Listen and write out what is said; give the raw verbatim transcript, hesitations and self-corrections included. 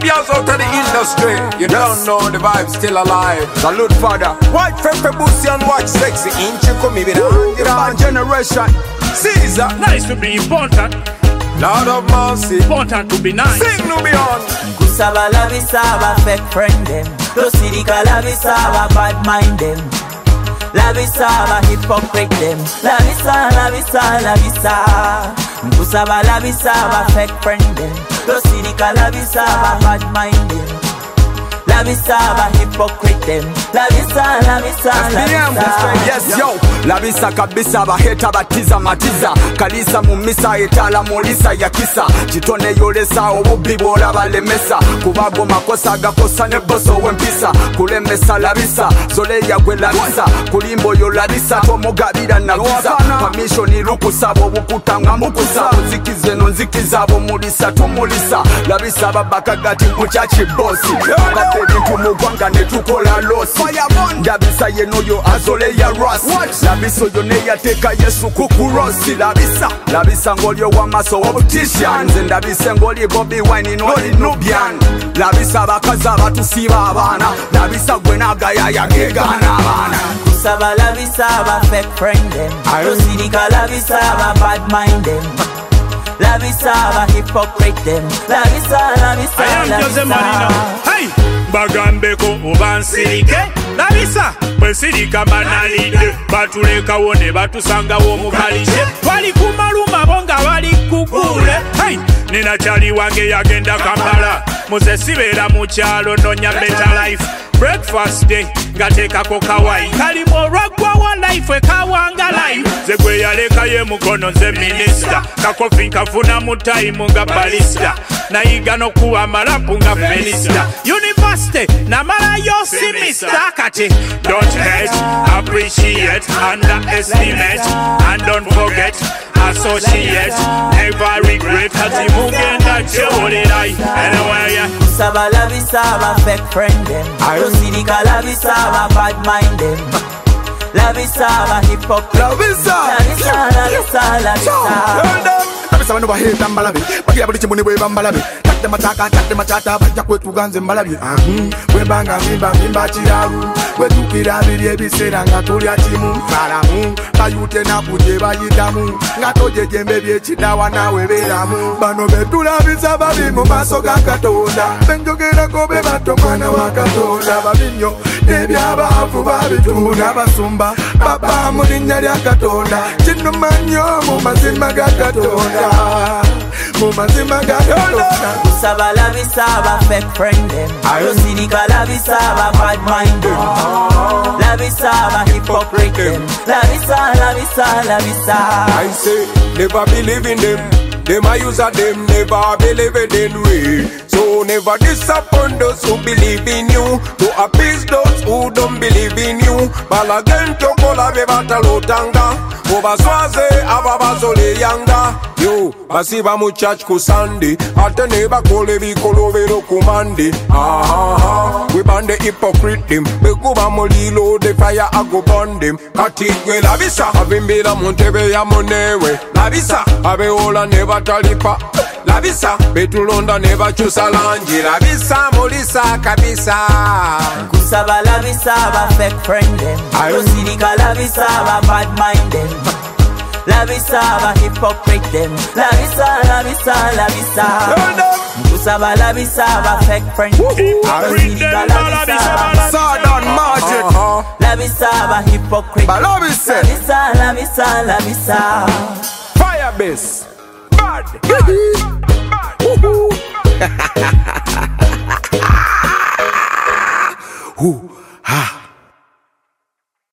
girls out of the industry. You yes. don't know the vibe still alive. Salute father. White Fefe Bussy and watch sexy. Inchi come with a generation. Caesar. Nice to be important. Lord of mercy. Important to be nice. Sing no beyond. Kusaba la visaba fake friend them. Tosirika la visaba bad mind them. La visaba hypocrite them. La visa, la visa, la visa. Kusaba la visaba fake friend them. Tosirika la visaba bad mind them. La visaba hypocrite them. La visa, la visa, la visa. Yes yo, la visa kabisa baheta batiza matiza. Kalisa mumisa etala molisa ya kisa. Chitone yolesa obubi bola balemesa. Kubago makosa gakosa ne boso wempisa. Kulemesa la visa, zole ya gwe la visa. Kulimbo yo la visa, tomogabira na visa. Pamisho ni rukusa bobukutanga mukusa. Zikize no nzikiza bo mulisa tumulisa. La visa babakagati muchachi bosi. Bintu mugwanga netukola losi Labisa yeno yo azole ya rasi Labiso yo ne yateka Yesu kukurosi Labisa, labisa ngolyo wa maso optician Nze ndabise ngoli Bobby Wine noli Nubian Labisa bakaza batusiba abana Labisa gwenaga ya yagegana abana Kusaba labisa ba fake friend them Tosirika labisa ba bad mind them La visa ba hypocrite them. La visa, la visa, I am la Jose visa. Marino. Hey, bagambeko obansirike. La visa, bwesirika banalide. Batuleka wone batusanga wo mukalishe. Wali kumaluma bonga wali kukule. Hey, nina chali wange yagenda Kampala. Muze sibera mu kyalo nonya better life. Breakfast day, gateka ko kawai. Kali moragwa wa life we kawanga life. Zegwe yaleka ye mukono ze minister. Kakofi nkafuna mu time nga balista. Na iga no kuwa malapu nga minister. University na mara yo semester kati. Don't hate, appreciate, underestimate, and don't forget. Associate, never regret. Kati mugenda chewolelai. Anyway, yeah. Kusaba la visa ba fake friend them. Tosirika la visa ba bad mind them. La visa ba hypocrite. La visa, la visa, la visa, la visa. Labisa wano baheta mbalabi. Bakia bulichi muni we bambalabi. Takde mataka, takde matata, baja kwetu ganze mbalabi. Ahum, we banga mimba mimba chiraru. We tukira bilie bisera nga tulia chimu. Faramu, bayute na kuje bayitamu. Nga toje jembe bie chidawa na we beramu. Bano betula visa babi mu maso gakatonda. Benjogera kobe bato mwana wakatonda. Babinyo, nebya bafu babitunda. Basumba, baba mulinya lya katonda. Chino manyo mu mazima gakatonda. Mumazima gakatonda. Kusaba la visa ba fake friend them. Tosirika la visa ba bad mind them. La visa ba hypocrite them. La visa, la visa, la visa. I say, never believe in them. Them a use of them, never believe in we. So never disappoint those who believe in you. To appease those who don't believe in you. Balagento kola bebata lotanga. Obaswaze ababazole yanga. Yo, basiba mu church ku Sunday. Ate neba kole bikolo bero kumande. Ah, we bande hypocrite them. Bekuba molilo de fire ago burn them. Katigwe la visa. Abimbira montebe ya monewe. La visa. Abe ola neba talipa. La visa. Betulonda neba chusalanji. La visa molisa kabisa. Kusaba la visa ba fake friend them. Tosirika la visa ba bad mind them. La visa ba hypocrite them. La visa, la visa, la visa. Kusaba la visa ba fake friend them. Tosirika la visa ba bad Southern margin. La visa ba hypocrite. La visa, la visa, la visa. Firebase. Bad. Bad. Bad.